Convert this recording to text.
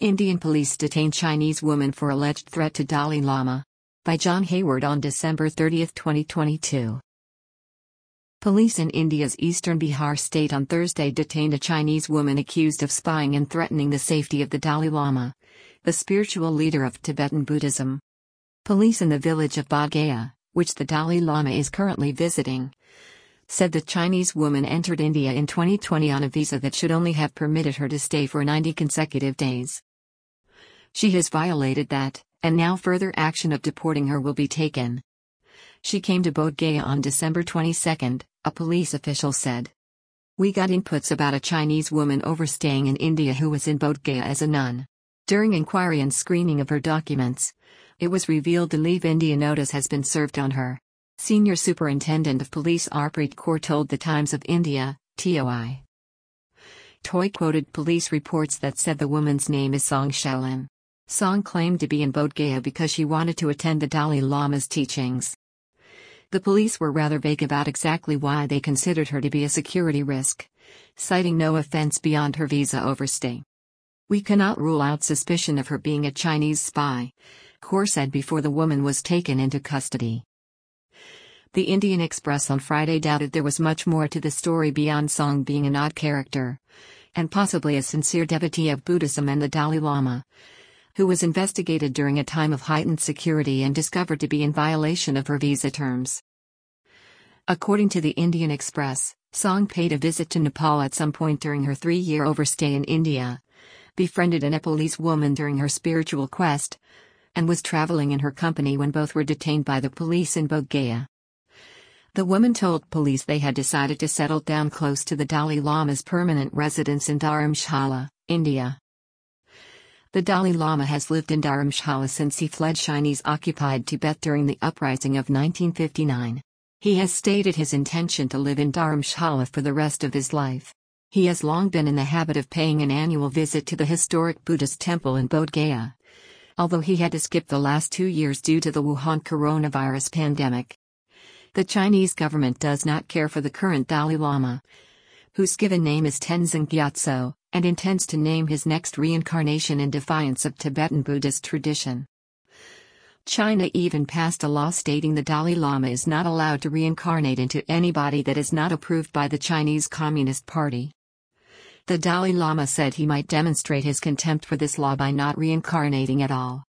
Indian police detain Chinese woman for alleged threat to Dalai Lama. By John Hayward on December 30, 2022. Police in India's eastern Bihar state on Thursday detained a Chinese woman accused of spying and threatening the safety of the Dalai Lama, the spiritual leader of Tibetan Buddhism. Police in the village of Bodh Gaya, which the Dalai Lama is currently visiting, said the Chinese woman entered India in 2020 on a visa that should only have permitted her to stay for 90 consecutive days. She has violated that, and now further action of deporting her will be taken. She came to Bodh Gaya on December 22, a police official said. We got inputs about a Chinese woman overstaying in India who was in Bodh Gaya as a nun. During inquiry and screening of her documents, it was revealed the Leave India notice has been served on her. Senior Superintendent of Police Arpreet Kaur told the Times of India, TOI. TOI quoted police reports that said the woman's name is Song Shaolin. Song claimed to be in Bodh Gaya because she wanted to attend the Dalai Lama's teachings. The police were rather vague about exactly why they considered her to be a security risk, citing no offense beyond her visa overstay. We cannot rule out suspicion of her being a Chinese spy, Kaur said before the woman was taken into custody. The Indian Express on Friday doubted there was much more to the story beyond Song being an odd character, and possibly a sincere devotee of Buddhism and the Dalai Lama, who was investigated during a time of heightened security and discovered to be in violation of her visa terms. According to the Indian Express, Song paid a visit to Nepal at some point during her 3-year overstay in India, befriended a Nepalese woman during her spiritual quest, and was traveling in her company when both were detained by the police in Bodh Gaya. The woman told police they had decided to settle down close to the Dalai Lama's permanent residence in Dharamshala, India. The Dalai Lama has lived in Dharamshala since he fled Chinese-occupied Tibet during the uprising of 1959. He has stated his intention to live in Dharamshala for the rest of his life. He has long been in the habit of paying an annual visit to the historic Buddhist temple in Bodh Gaya, although he had to skip the last 2 years due to the Wuhan coronavirus pandemic. The Chinese government does not care for the current Dalai Lama, whose given name is Tenzin Gyatso, and intends to name his next reincarnation in defiance of Tibetan Buddhist tradition. China even passed a law stating the Dalai Lama is not allowed to reincarnate into anybody that is not approved by the Chinese Communist Party. The Dalai Lama said he might demonstrate his contempt for this law by not reincarnating at all.